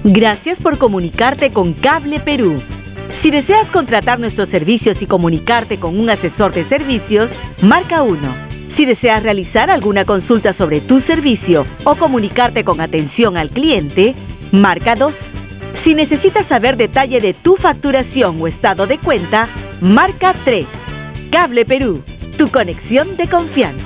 Gracias por comunicarte con Cable Perú. Si deseas contratar nuestros servicios y comunicarte con un asesor de servicios, marca 1. Si deseas realizar alguna consulta sobre tu servicio o comunicarte con atención al cliente, marca 2. Si necesitas saber detalle de tu facturación o estado de cuenta, marca 3. Cable Perú, tu conexión de confianza.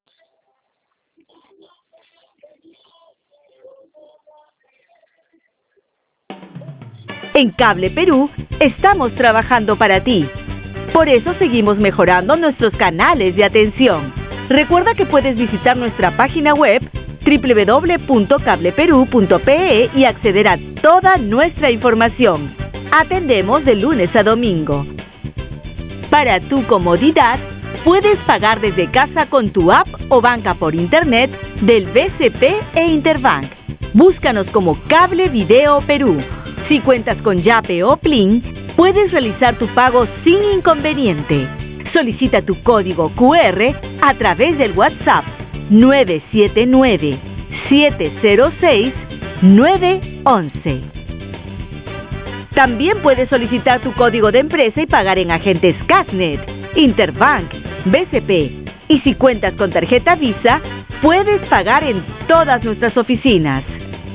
En Cable Perú estamos trabajando para ti. Por eso seguimos mejorando nuestros canales de atención. Recuerda que puedes visitar nuestra página web www.cableperu.pe y acceder a toda nuestra información. Atendemos de lunes a domingo. Para tu comodidad, puedes pagar desde casa con tu app o banca por internet del BCP e Interbank. Búscanos como Cable Video Perú. Si cuentas con Yape o Plin, puedes realizar tu pago sin inconveniente. Solicita tu código QR a través del WhatsApp 979-706-911. También puedes solicitar tu código de empresa y pagar en agentes Casnet, Interbank, BCP. Y si cuentas con tarjeta Visa, puedes pagar en todas nuestras oficinas.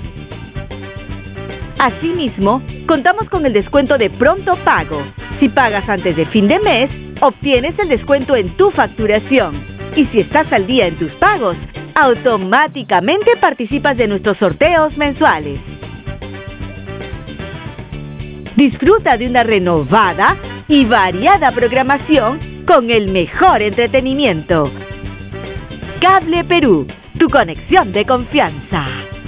Asimismo, contamos con el descuento de pronto pago. Si pagas antes de fin de mes, obtienes el descuento en tu facturación. Y si estás al día en tus pagos, automáticamente participas de nuestros sorteos mensuales. Disfruta de una renovada y variada programación con el mejor entretenimiento. Cable Perú, tu conexión de confianza.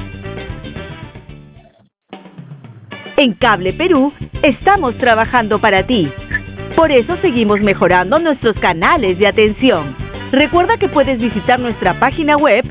En Cable Perú estamos trabajando para ti. Por eso seguimos mejorando nuestros canales de atención. Recuerda que puedes visitar nuestra página web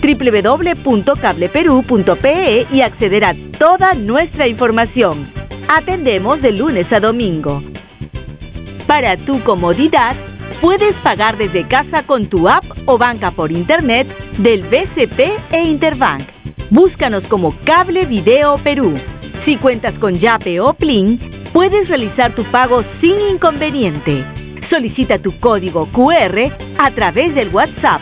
www.cableperu.pe y acceder a toda nuestra información. Atendemos de lunes a domingo. Para tu comodidad, puedes pagar desde casa con tu app o banca por internet del BCP e Interbank. Búscanos como Cable Video Perú. Si cuentas con Yape o Plin, puedes realizar tu pago sin inconveniente. Solicita tu código QR a través del WhatsApp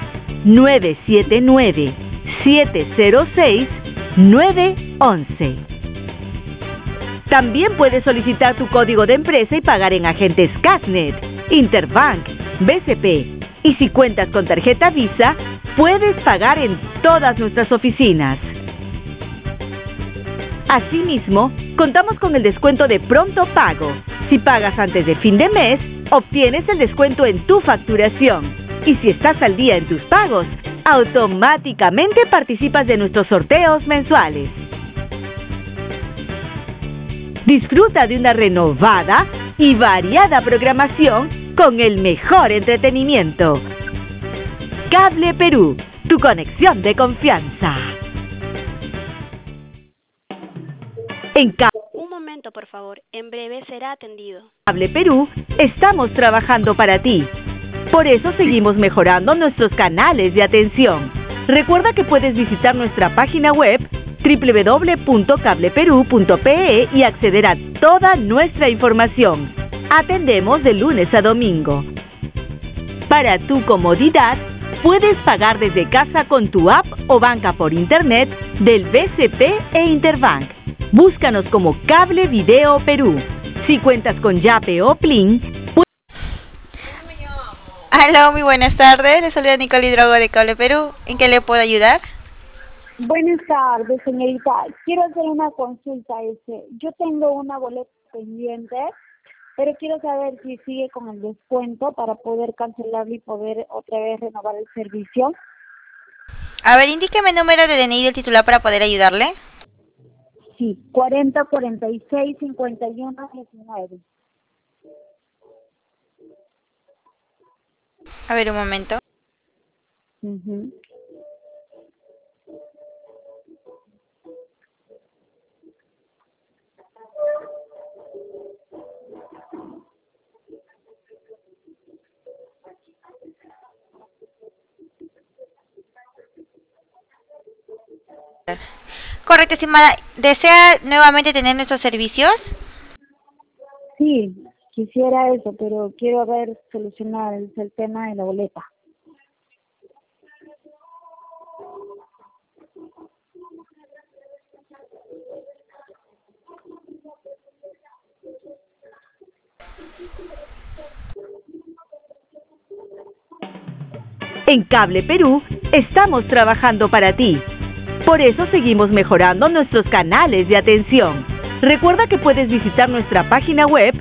979-706-911. También puedes solicitar tu código de empresa y pagar en agentes Casnet, Interbank, BCP. Y si cuentas con tarjeta Visa, puedes pagar en todas nuestras oficinas. Asimismo, contamos con el descuento de pronto pago. Si pagas antes de fin de mes, obtienes el descuento en tu facturación. Y si estás al día en tus pagos, automáticamente participas de nuestros sorteos mensuales. Disfruta de una renovada y variada programación con el mejor entretenimiento. Cable Perú, tu conexión de confianza. Un momento, por favor. En breve será atendido. Cable Perú estamos trabajando para ti. Por eso seguimos mejorando nuestros canales de atención. Recuerda que puedes visitar nuestra página web www.cableperu.pe y acceder a toda nuestra información. Atendemos de lunes a domingo. Para tu comodidad, puedes pagar desde casa con tu app o banca por internet del BCP e Interbank. Búscanos como Cable Video Perú. Si cuentas con Yape o Plin, Aló, muy buenas tardes. Les saluda Nicole Hidrogo de Cable Perú. ¿En qué le puedo ayudar? Buenas tardes, señorita. Quiero hacer una consulta. Yo tengo una boleta pendiente, pero quiero saber si sigue con el descuento para poder cancelarlo y poder otra vez renovar el servicio. A ver, indíqueme el número de DNI del titular para poder ayudarle. Sí, 40465119. A ver, un momento. Correcto, estimada. ¿Desea nuevamente tener nuestros servicios? Sí, quisiera eso, pero quiero ver solucionar el tema de la boleta. En Cable Perú estamos trabajando para ti. Por eso seguimos mejorando nuestros canales de atención. Recuerda que puedes visitar nuestra página web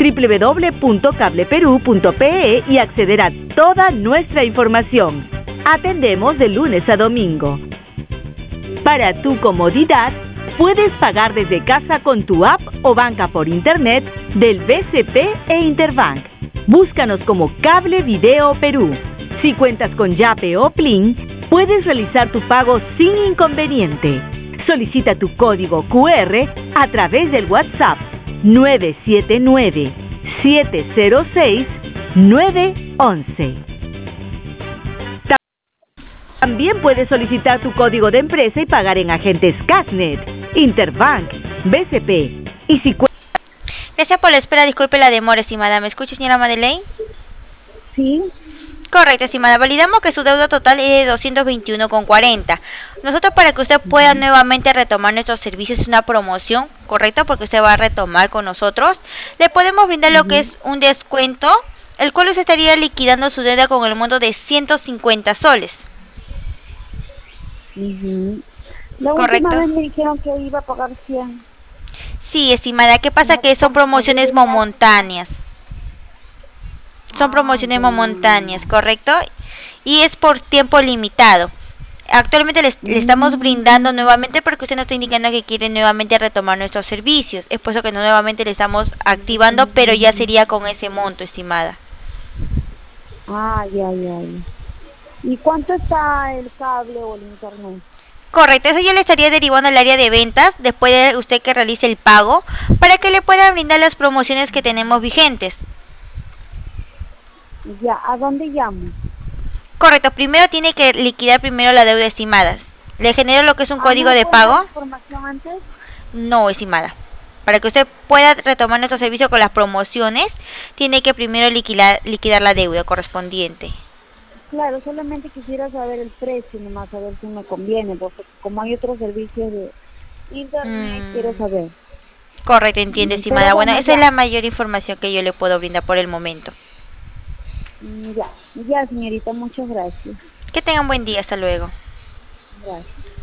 www.cableperú.pe y acceder a toda nuestra información. Atendemos de lunes a domingo. Para tu comodidad, puedes pagar desde casa con tu app o banca por internet del BCP e Interbank. Búscanos como Cable Video Perú. Si cuentas con Yape o Plin, puedes realizar tu pago sin inconveniente. Solicita tu código QR a través del WhatsApp 979-706-911. También puedes solicitar tu código de empresa y pagar en agentes Casnet, Interbank, BCP y si Gracias por la espera, disculpe la demora, estimada. ¿Me escucha, señora Madeleine? Sí. Correcto, estimada. Validamos que su deuda total es de 221,40. Nosotros, para que usted pueda nuevamente retomar nuestros servicios, es una promoción, ¿correcto? Porque usted va a retomar con nosotros. Le podemos brindar lo que es un descuento, el cual usted estaría liquidando su deuda con el monto de 150 soles. La Correcto. última vez me dijeron que iba a pagar 100. Sí, estimada. ¿Qué pasa? Que son promociones momentáneas. Son promociones momentáneas, ¿correcto? Y es por tiempo limitado. Actualmente le estamos brindando nuevamente porque usted nos está indicando que quiere nuevamente retomar nuestros servicios. Es por eso que nuevamente le estamos activando, pero ya sería con ese monto, estimada. Ya. ¿Y cuánto está el cable o el internet? Correcto, eso yo le estaría derivando al área de ventas después de usted que realice el pago para que le pueda brindar las promociones que tenemos vigentes. Ya, ¿a dónde llamo? Correcto, primero tiene que liquidar primero la deuda estimada. ¿Le genero lo que es un código de pago? ¿No información antes? No, estimada. Para que usted pueda retomar nuestro servicio con las promociones, tiene que primero liquidar la deuda correspondiente. Claro, solamente quisiera saber el precio, nomás a ver si me conviene, porque como hay otros servicios de internet, quiero saber. Correcto, entiende, estimada. Pero Bueno, esa ya. es la mayor información que yo le puedo brindar por el momento. Ya, señorita, muchas gracias. Que tengan buen día, hasta luego. Gracias.